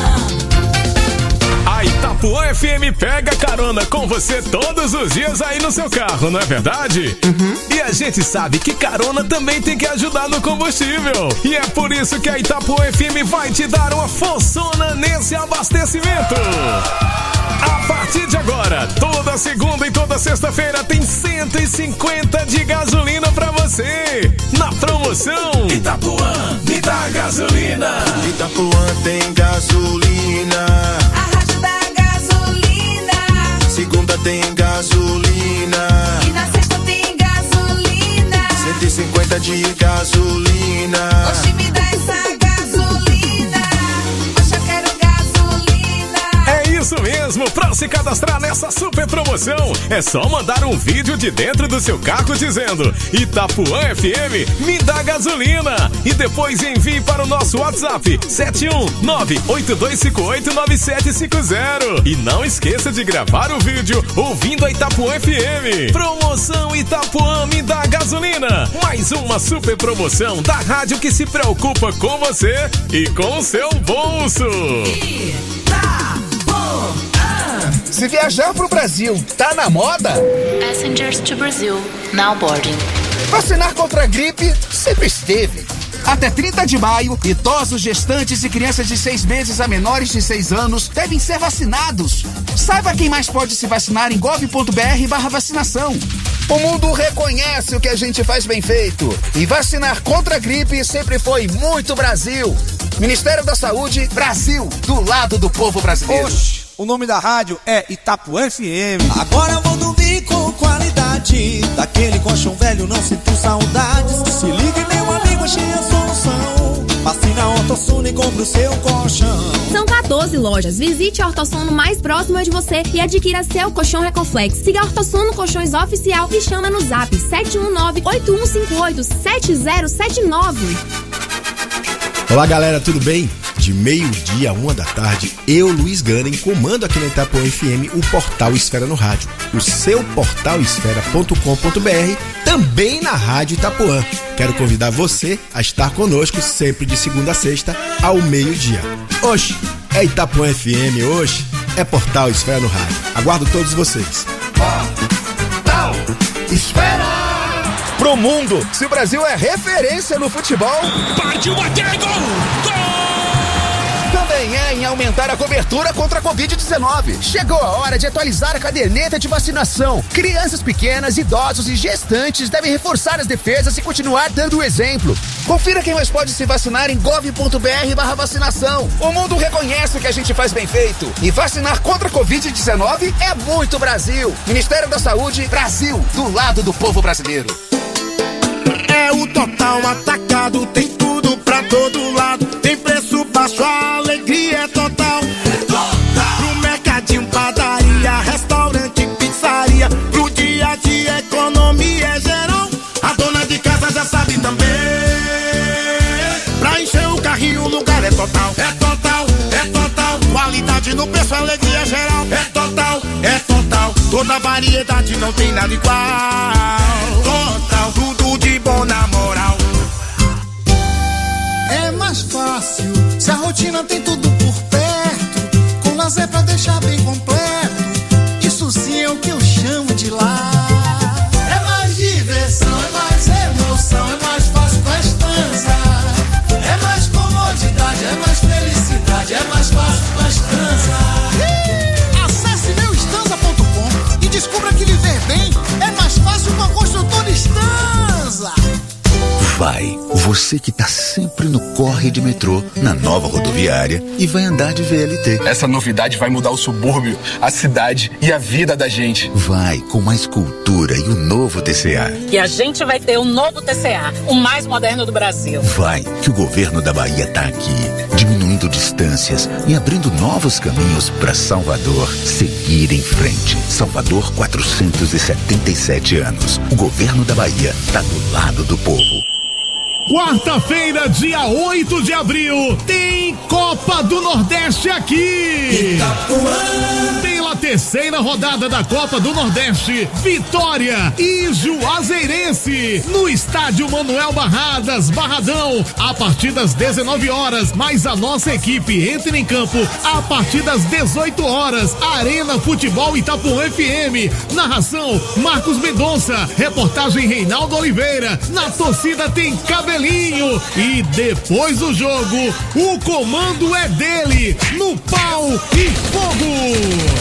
A Itapuã F M pega carona com você todos os dias aí no seu carro, não é verdade? Uhum. E a gente sabe que carona também tem que ajudar no combustível. E é por isso que a Itapuã F M vai te dar uma forçona nesse abastecimento. A partir de agora, toda segunda e toda sexta-feira tem cento e cinquenta de gasolina pra você. Na promoção Itapuã, me dá gasolina. Itapuã tem gasolina. A rádio da gasolina. Segunda tem gasolina. E na sexta tem gasolina. cento e cinquenta de gasolina. Oxe, me dá essa gasolina. Oxe, eu quero gasolina. É isso mesmo, pra se cadastrar nessa super promoção, é só mandar um vídeo de dentro do seu carro dizendo Itapuã F M, me dá gasolina. E depois envie para o nosso WhatsApp sete um nove oito dois cinco oito nove sete cinco zero. E não esqueça de gravar o vídeo ouvindo a Itapuã F M. Promoção Itapuã, me dá gasolina. Mais uma super promoção da rádio que se preocupa com você e com o seu bolso. Se viajar pro Brasil tá na moda? Passengers to Brazil, now boarding. Vacinar contra a gripe sempre esteve. Até trinta de maio, idosos, gestantes e crianças de seis meses a menores de seis anos devem ser vacinados. Saiba quem mais pode se vacinar em gov.br barra vacinação. O mundo reconhece o que a gente faz bem feito. E vacinar contra a gripe sempre foi muito Brasil. Ministério da Saúde, Brasil, do lado do povo brasileiro. Oxe, o nome da rádio é Itapuã F M. Agora eu vou dormir com qualidade. qualidade. Daquele colchão velho não sinto saudades. Se ligue, meu amigo, achei a solução. Passe na Ortosono e compre o seu colchão. São quatorze lojas. Visite a Ortosono mais próxima de você e adquira seu colchão Recoflex. Siga a Ortosono Colchões Oficial e chama no zap sete um nove, oito um cinco oito, sete zero sete nove. Olá galera, tudo bem? De meio-dia a uma da tarde, eu, Luiz Ganem, comando aqui na Itapuã F M o Portal Esfera no Rádio, o seu portal esfera ponto com ponto b r, também na Rádio Itapuã. Quero convidar você a estar conosco sempre de segunda a sexta ao meio-dia. Oxe, é Itapuã F M, hoje é Portal Esfera no Rádio. Aguardo todos vocês. Portal Esfera! Pro mundo, se o Brasil é referência no futebol, partiu bater gol! Gol! Também é em aumentar a cobertura contra a covid dezenove. Chegou a hora de atualizar a caderneta de vacinação. Crianças pequenas, idosos e gestantes devem reforçar as defesas e continuar dando o exemplo. Confira quem mais pode se vacinar em gov ponto b r barra vacinação. O mundo reconhece o que a gente faz bem feito. E vacinar contra a covid dezenove é muito Brasil. Ministério da Saúde, Brasil, do lado do povo brasileiro. É o Total Atacado, tem tudo pra todo lado. Tem preço baixo, a alegria é total. É total. Pro mercadinho, padaria, restaurante, pizzaria. Pro dia a dia, economia é geral. A dona de casa já sabe também. Pra encher o carrinho, o lugar é total. É total, é total. Qualidade no preço, alegria é geral. É total, é total. Toda variedade, não tem nada igual. Total, tudo de bom na moral. É mais fácil se a rotina tem tudo por perto, com lazer pra deixar bem completo. Isso sim é o que eu chamo de lar. É mais diversão, é mais emoção, é mais fácil com a Estanza. É mais comodidade, é mais felicidade, é mais fácil com a Estanza. Acesse meu estanza ponto com e descubra que viver bem é mais fácil com a construtora Estanza. Vai, você que tá sempre no corre de metrô, na nova rodoviária e vai andar de V L T. Essa novidade vai mudar o subúrbio, a cidade e a vida da gente. Vai, com mais cultura e o novo T C A. E a gente vai ter o novo T C A, o mais moderno do Brasil. Vai, que o governo da Bahia tá aqui, diminuindo distâncias e abrindo novos caminhos para Salvador seguir em frente. Salvador, quatrocentos e setenta e sete anos. O governo da Bahia tá do lado do povo. Quarta-feira, dia oito de abril, tem Copa do Nordeste aqui. Itapuã. Pela terceira rodada da Copa do Nordeste, Vitória e Juazeirense, no estádio Manuel Barradas, Barradão, a partir das dezenove horas, mas a nossa equipe entra em campo a partir das dezoito horas, Arena Futebol Itapuã F M, narração Marcos Mendonça, reportagem Reinaldo Oliveira, na torcida tem Cabelinho. E depois do jogo, o comando é dele, no pau e fogo.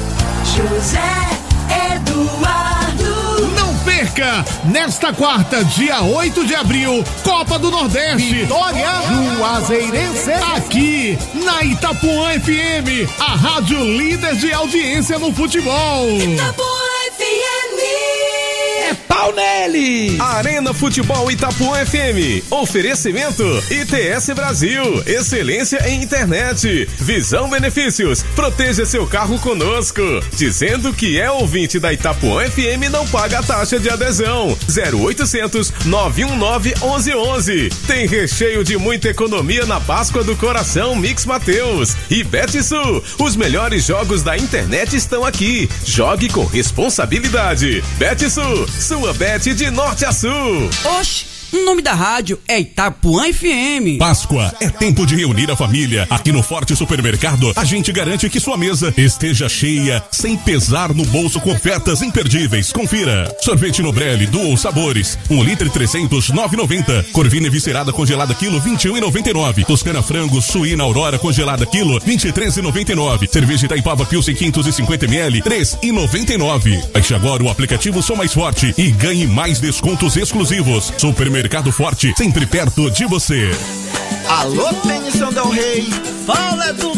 José Eduardo. Não perca, nesta quarta, dia oito de abril, Copa do Nordeste, Vitória Juazeirense, aqui na Itapuã F M, a rádio líder de audiência no futebol. Itapuã F M. É pau nele! Arena Futebol Itapuã F M. Oferecimento I T S Brasil. Excelência em internet. Visão Benefícios. Proteja seu carro conosco. Dizendo que é ouvinte da Itapuã F M, não paga a taxa de adesão. zero oitocentos, nove um nove, onze onze. Tem recheio de muita economia na Páscoa do Coração Mix Mateus. E Betsul. Os melhores jogos da internet estão aqui. Jogue com responsabilidade. Betsul. Sua bet de norte a sul. Oxi, o nome da rádio é Itapuã F M. Páscoa é tempo de reunir a família. Aqui no Forte Supermercado, a gente garante que sua mesa esteja cheia, sem pesar no bolso, com ofertas imperdíveis. Confira. Sorvete Nobrelli, Dual Sabores, um litro e trezentos, nove e noventa. Corvina viscerada congelada, quilo, vinte e um e noventa e nove. Toscana frango, suína Aurora congelada, quilo, vinte e três e noventa e nove. Cerveja Itaipava Pilsen quinhentos e cinquenta mililitros, três e noventa e nove. Baixe agora o aplicativo Sou Mais Forte e ganhe mais descontos exclusivos. Supermercado Mercado Forte, sempre perto de você. Alô, Tênis Del Rey, fala do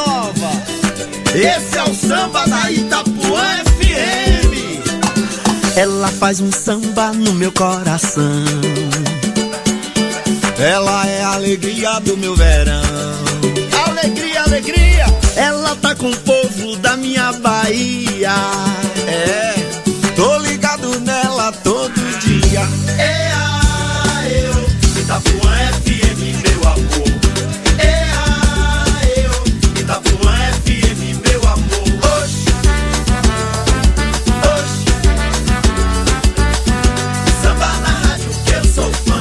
Casanova. Esse é o samba da Itapuã F M. ela faz um samba no meu coração. Ela é a alegria do meu verão. Alegria, alegria, ela tá com o povo da minha Bahia. É, tô ligado nela todo dia. É a eu, Itapuã F M, meu amor. É a eu, Itapuã F M, meu amor. Oxi, oxi, samba na rádio que eu sou fã.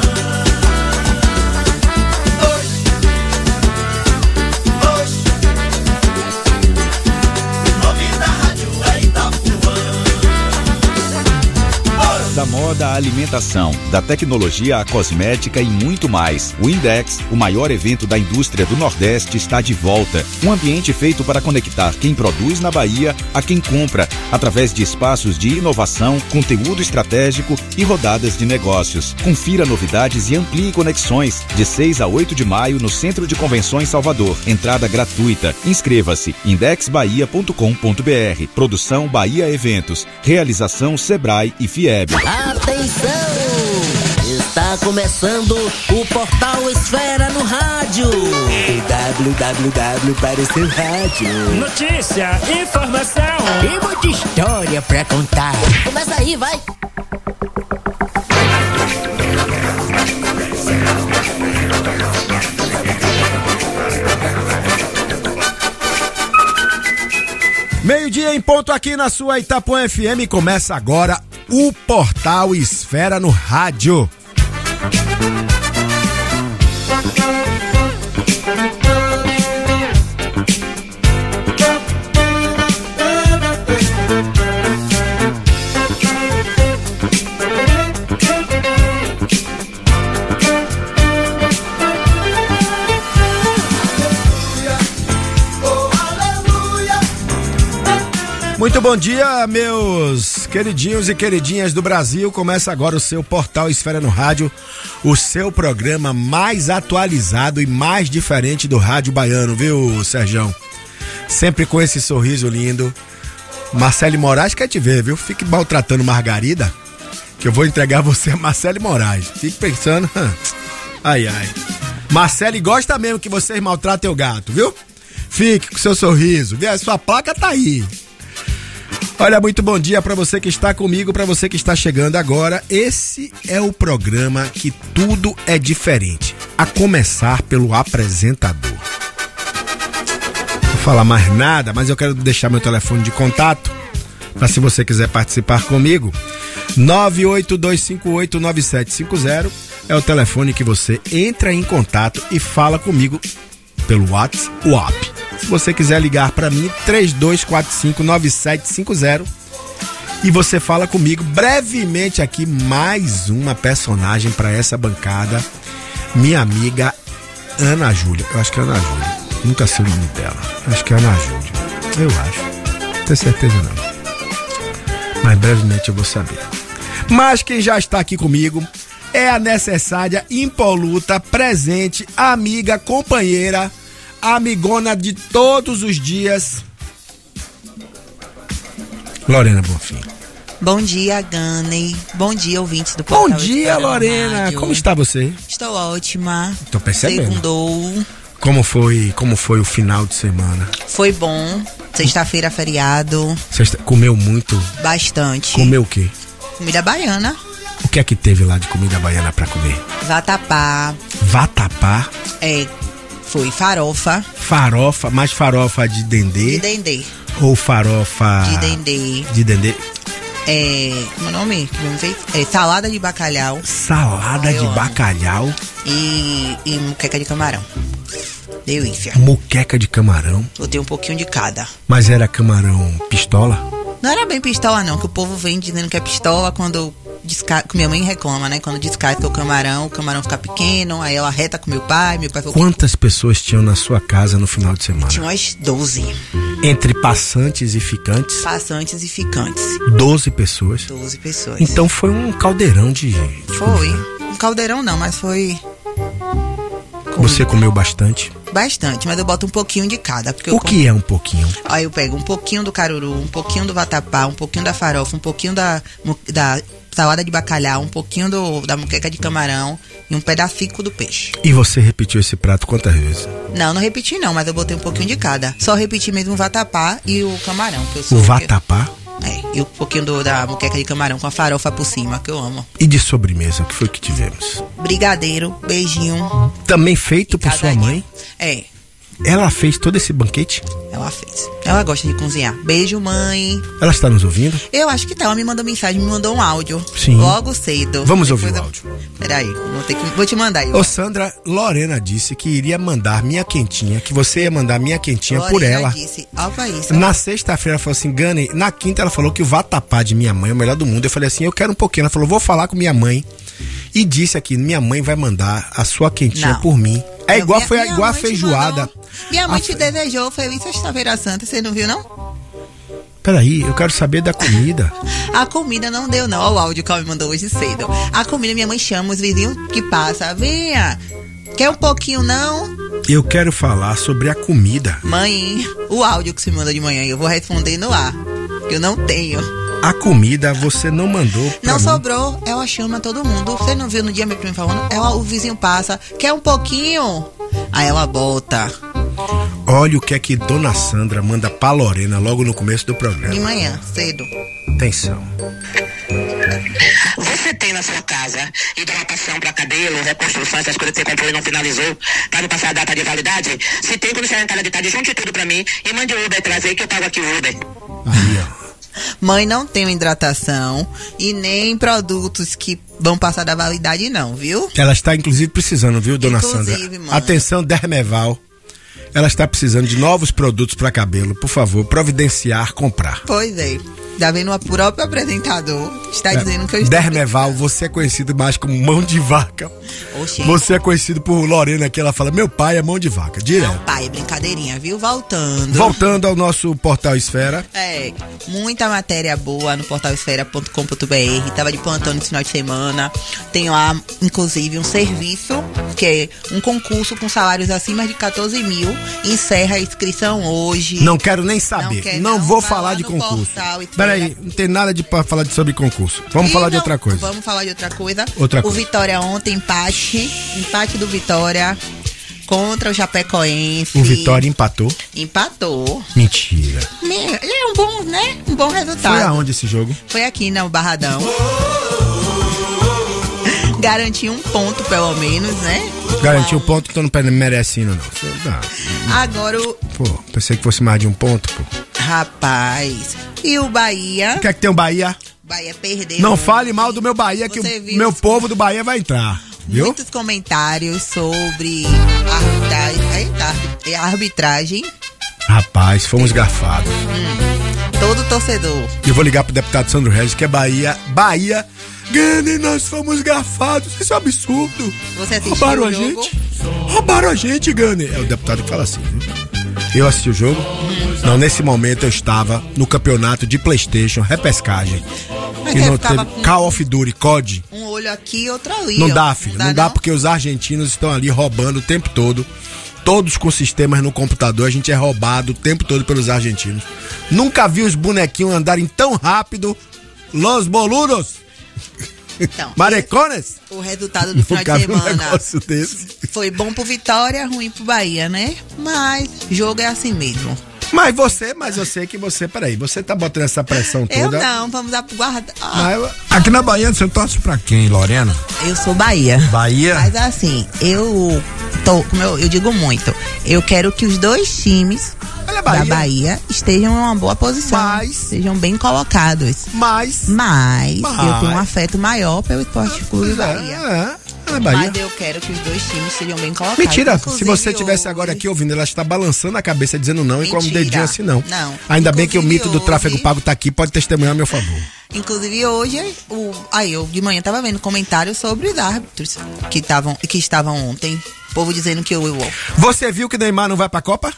Da moda à alimentação, da tecnologia à cosmética e muito mais. O Index, o maior evento da indústria do Nordeste, está de volta. Um ambiente feito para conectar quem produz na Bahia a quem compra, através de espaços de inovação, conteúdo estratégico e rodadas de negócios. Confira novidades e amplie conexões. De seis a oito de maio no Centro de Convenções Salvador. Entrada gratuita. Inscreva-se. index bahia ponto com ponto br. Produção Bahia Eventos. Realização Sebrae e Fieb. Atenção! Está começando o Portal Esfera no rádio. w w w para o seu rádio. Notícia, informação e muita história pra contar. Começa aí, vai! Meio-dia em ponto aqui na sua Itapuã F M. Começa agora o Portal Esfera no rádio. Muito bom dia, meus queridinhos e queridinhas do Brasil. Começa agora o seu Portal Esfera no Rádio, o seu programa mais atualizado e mais diferente do rádio baiano, viu, Serjão? Sempre com esse sorriso lindo. Marcele Moraes quer te ver, viu? Fique maltratando Margarida, que eu vou entregar você a Marcele Moraes. Fique pensando, ai, ai. Marcele gosta mesmo que vocês maltratem o gato, viu? Fique com seu sorriso, viu? A sua placa tá aí. Olha, muito bom dia para você que está comigo, para você que está chegando agora. Esse é o programa que tudo é diferente, a começar pelo apresentador. Não vou falar mais nada, mas eu quero deixar meu telefone de contato, para se você quiser participar comigo. nove oito dois cinco oito nove sete cinco zero é o telefone que você entra em contato e fala comigo pelo WhatsApp. Se você quiser ligar para mim, três dois quatro cinco nove sete cinco zero, e você fala comigo brevemente aqui. Mais uma personagem para essa bancada, minha amiga Ana Júlia. Eu acho que é Ana Júlia, nunca sei o nome dela. Eu acho que é Ana Júlia, eu acho, não tenho certeza não, mas brevemente eu vou saber. Mas quem já está aqui comigo é a necessária, impoluta, presente, amiga, companheira, amigona de todos os dias, Lorena Bonfim. Bom dia, Gane. Bom dia, ouvintes do Portal. Bom dia, Lorena. Como está você? Estou ótima. Tô percebendo. Segundou. Como foi, como foi o final de semana? Foi bom. Sexta-feira, feriado. Sexta... Comeu muito? Bastante. Comeu o quê? Comida baiana. O que é que teve lá de comida baiana pra comer? Vatapá. Vatapá? É, foi farofa. Farofa, mas farofa de dendê? De dendê. Ou farofa... De dendê. De dendê. É, como é o nome? É, salada de bacalhau. Salada ah, de amo. bacalhau. E, e muqueca de camarão. Delícia. Muqueca de camarão. Botei um pouquinho de cada. Mas era camarão pistola? Não era bem pistola não, que o povo vem dizendo que é pistola quando desca... minha mãe reclama, né? Quando descasca o camarão, o camarão fica pequeno, aí ela reta com meu pai, meu pai... Quantas pessoas tinham na sua casa no final de semana? Tinha umas doze. Entre passantes e ficantes? Passantes e ficantes. doze pessoas? doze pessoas. Então foi um caldeirão de... Foi. Um caldeirão não, mas foi... Você comeu bastante? boto bastante, mas eu boto um pouquinho de cada. Porque O eu que é um pouquinho? Aí eu pego um pouquinho do caruru, um pouquinho do vatapá, um pouquinho da farofa, um pouquinho da, da salada de bacalhau, um pouquinho do, da moqueca de camarão e um pedacinho do peixe. E você repetiu esse prato quantas vezes? Não, não repeti não, mas eu botei um pouquinho de cada. Só repeti mesmo o vatapá e o camarão. Que eu sou O vatapá? É, e um pouquinho do, da moqueca de camarão com a farofa por cima, que eu amo. E de sobremesa, o que foi que tivemos? Brigadeiro, beijinho. Também feito por sua mãe? É, Ela fez todo esse banquete? ela fez. Ela gosta de cozinhar. Beijo, mãe. Ela está nos ouvindo? Eu acho que tá. Ela me mandou mensagem, me mandou um áudio. Sim. Logo cedo. Vamos Depois ouvir o eu- áudio. Peraí, vou, ter que... vou te mandar aí. Ô Sandra, Lorena disse que iria mandar minha quentinha, que você ia mandar minha quentinha por Lorena ela. disse, opa isso. Na sexta-feira ela falou assim, Gane, na quinta ela falou que o vatapá de minha mãe é o melhor do mundo. Eu falei assim, eu quero um pouquinho. Ela falou, vou falar com minha mãe. E disse aqui, minha mãe vai mandar a sua quentinha Não. por mim. É Eu- igual, minha- foi minha igual a mãe te feijoada. mandou- Minha mãe A te fe- desejou feliz sexta-feira santa, você não viu não? Peraí, eu quero saber da comida. A comida não deu não, olha o áudio que ela me mandou hoje cedo. A comida minha mãe chama os vizinhos que passa, venha, quer um pouquinho não? Eu quero falar sobre a comida. Mãe, o áudio que você me mandou de manhã, eu vou responder no ar, que eu não tenho. A comida você não mandou pra Não mim. sobrou, ela chama todo mundo. Você não viu no dia meu primo falando? Ela, o vizinho passa, quer um pouquinho? Aí ela bota, Olha o que é que Dona Sandra manda pra Lorena logo no começo do programa. de manhã, cedo. Atenção. Você tem na sua casa hidratação para cabelo, reconstrução, essas coisas que você comprou e não finalizou, para não passar a data de validade? Se tem, quando chegar em casa de tarde, junte tudo pra mim e mande o Uber trazer que eu pago aqui o Uber. Mãe, não tem hidratação e nem produtos que vão passar da validade não, viu? Ela está inclusive precisando, viu, Dona Inclusive, Sandra? mãe. Atenção, Dermeval. Ela está precisando de novos produtos para cabelo. Por favor, providenciar, comprar. Pois é. Tá vendo o próprio apresentador está dizendo que eu estou... Dermeval, você é conhecido mais como mão de vaca. Oxê. Você é conhecido por Lorena, que ela fala, meu pai é mão de vaca, direto. Pai, brincadeirinha, viu? Voltando. Voltando ao nosso Portal Esfera. É, muita matéria boa no portal esfera ponto com ponto b r. Tava de plantão nesse final de semana. Tem lá, inclusive, um serviço, que é um concurso com salários acima de catorze mil. Encerra a inscrição hoje. Não quero nem saber. quer Não, não, vou vai falar lá de no concurso. portal Esfera. Peraí, não tem nada de pra falar de, sobre concurso. Vamos E falar de não, outra coisa. Vamos falar de outra coisa. Outra o coisa. Vitória ontem, empate. Empate do Vitória contra o Chapecoense. O Vitória empatou. Empatou. Mentira. Me- É um bom, né? Um bom resultado. Foi aonde esse jogo? Foi aqui no Barradão. Garantiu um ponto, pelo menos, né? Garantiu o ponto, então não merecendo, não. Ah, Agora o. pô, pensei que fosse mais de um ponto, pô. Rapaz. E o Bahia? O que é que tem o Bahia? Bahia perdeu. Não fale mal do meu Bahia, que Você o viu meu os- povo do Bahia vai entrar. Viu? Muitos comentários sobre a arbitragem. Eita, é a arbitragem. Rapaz, fomos garfados. Todo torcedor. Eu vou ligar pro deputado Sandro Regis, que é Bahia. Bahia, Gane, nós fomos garfados. Isso é absurdo. Você assistiu Roubaram o a jogo? gente. Roubaram a gente, Gane. É o deputado que fala assim, viu? Eu assisti o jogo? Não, nesse momento eu estava no campeonato de PlayStation, repescagem. Mas E você não ficava teve com- Call of Duty, C O D. Um olho aqui e outro ali. Não ó. dá, filho. Não dá porque os argentinos estão ali roubando o tempo todo. Todos com sistemas no computador. A gente é roubado o tempo todo pelos argentinos. Nunca vi os bonequinhos andarem tão rápido. Los boludos. Então, Marecones. o resultado do final Nunca de vi um semana negócio desse. foi bom pro Vitória, ruim pro Bahia, né? Mas jogo é assim mesmo. Mas você, mas eu sei que você, peraí, você tá botando essa pressão Eu toda. não, vamos dar pro guarda. Ah, Mas, aqui na Bahia você torce pra quem, Lorena? eu sou Bahia. Bahia? Mas assim, eu tô, como eu, eu digo muito, eu quero que os dois times Bahia. da Bahia estejam em uma boa posição. Mas- Sejam bem colocados. Mas. Mas, Mas- eu tenho um afeto maior pelo Esporte Clube Bahia. É, é Bahia. Mas eu quero que os dois times sejam bem colocados. Mentira, se Inclusive, você tivesse agora aqui ouvindo, ela está balançando a cabeça dizendo não e com um Mentira. dedinho assim não. Não. Ainda bem que o mito do Inclusive, tráfego hoje- pago tá aqui, pode testemunhar a meu favor. Inclusive hoje, o, aí eu de manhã tava vendo comentários sobre os árbitros que estavam que estavam ontem. O povo dizendo que eu, eu, Você viu que Neymar não vai pra Copa?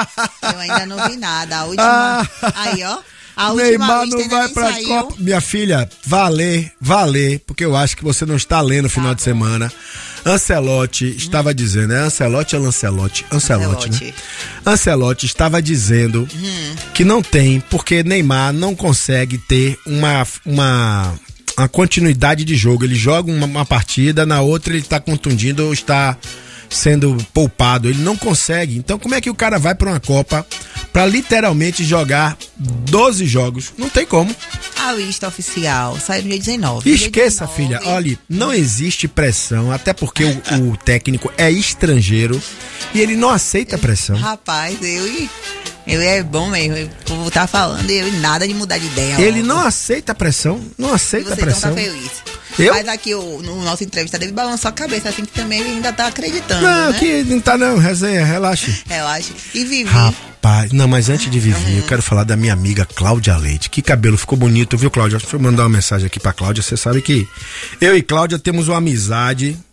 eu ainda não vi nada. A última. aí, ó. A última Neymar lista não ainda vai nem pra saiu. Copa. Minha filha, valer, valer, porque eu acho que você não está lendo no final de semana. Ancelotti estava dizendo, é Ancelotti ou Lancelotti? Ancelotti, Ancelotti. né? Ancelotti estava dizendo Hum. que não tem, porque Neymar não consegue ter uma, uma, uma continuidade de jogo. Ele joga uma, uma partida, na outra ele está contundindo ou está sendo poupado. Ele não consegue. Então como é que o cara vai para uma Copa para literalmente jogar doze jogos? Não tem como. A lista oficial sai no dia dezenove. Esqueça, dia filha. dezenove. Olha, não existe pressão, até porque o, o técnico é estrangeiro e ele não aceita pressão. Rapaz, eu e. Eu é bom mesmo. Eu vou estar falando eu e nada de mudar de ideia. Ele ó. não aceita pressão, não aceita Você pressão. não tá feliz. Eu? Mas aqui o, no nosso entrevista dele balançou a cabeça, assim que também ele ainda tá acreditando. Não, né? que não tá não, resenha, relaxa. Relaxa. E Vivi. Rapaz, não, mas antes de Vivi, eu quero falar da minha amiga Cláudia Leite. Que cabelo ficou bonito, viu, Cláudia? Deixa eu mandar uma mensagem aqui pra Cláudia. Você sabe que eu e Cláudia temos uma amizade